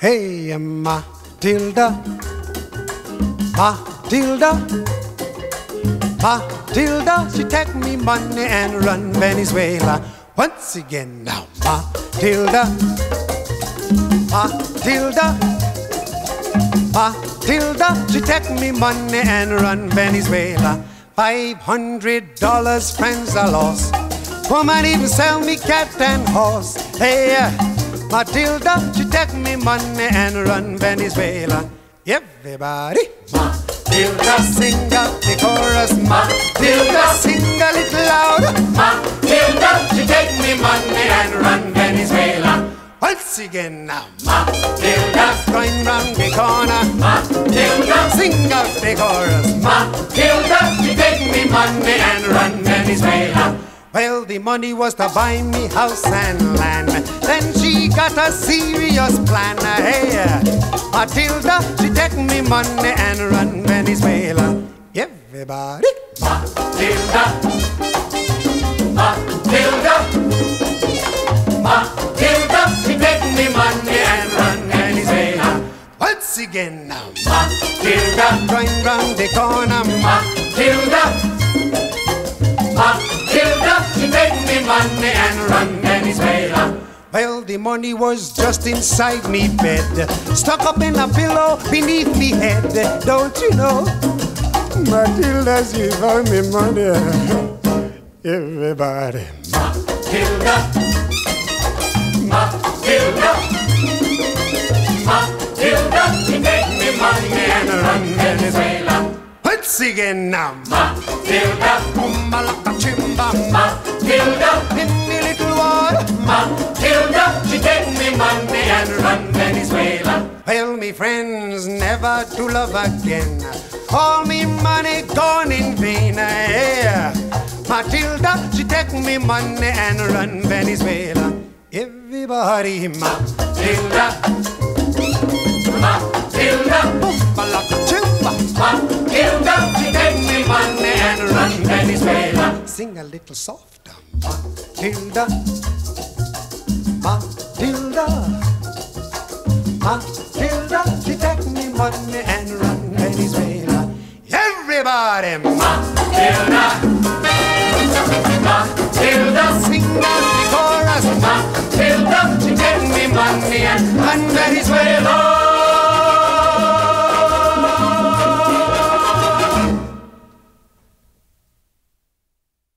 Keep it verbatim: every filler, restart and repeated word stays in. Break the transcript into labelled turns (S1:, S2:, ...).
S1: Hey, Matilda, Matilda, Matilda, she take me money and run Venezuela. Once again now, Matilda, Matilda, Matilda, she take me money and run Venezuela. Five hundred dollars, friends are lost. Woman even sell me cat and horse. Hey, Matilda, she take me money and run Venezuela. Everybody, Matilda, sing out the chorus. Matilda, sing a little louder.
S2: Matilda, she take me money and run Venezuela.
S1: Once again now,
S2: Matilda,
S1: going round the corner.
S2: Matilda,
S1: Sing out the chorus.
S2: Matilda, she take me money and run Venezuela.
S1: Well, the money was to buy me house and land. Then she got a serious plan. Hey, Matilda, she take me money and run Venezuela. Everybody,
S2: Matilda, Matilda, Matilda, she take me money and run Venezuela.
S1: once again now,
S2: Matilda,
S1: going round the corner.
S2: Matilda, Matilda, she take me money and run Venezuela.
S1: Well, the money was just inside me bed, stuck up in a pillow beneath me head. Don't you know, Matilda, she found me money. Everybody,
S2: Matilda, Matilda, Matilda, she take me money and run Venezuela.
S1: once again now,
S2: Matilda,
S1: Malaka chimba,
S2: Matilda,
S1: in the little water.
S2: Matilda, she take me money and run Venezuela.
S1: Well, me friends, never to love again. All me money gone in vain. Yeah. Matilda, she take me money and run Venezuela. Everybody,
S2: Matilda, Matilda,
S1: Malaka chimba,
S2: Matilda, she take me money and run Venezuela.
S1: sing a little softer. Matilda, Matilda, Matilda, she take me money and run Venezuela. Everybody,
S2: Matilda, Matilda,
S1: sing out the chorus.
S2: Matilda, she take me money and